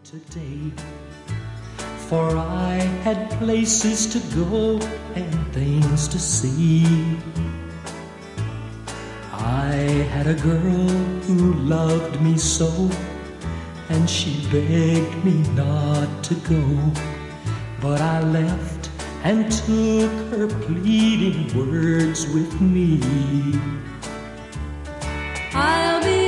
today, for I had places to go and things to see. I had a girl who loved me so, and she begged me not to go, but I left and took her pleading words with me. I'll be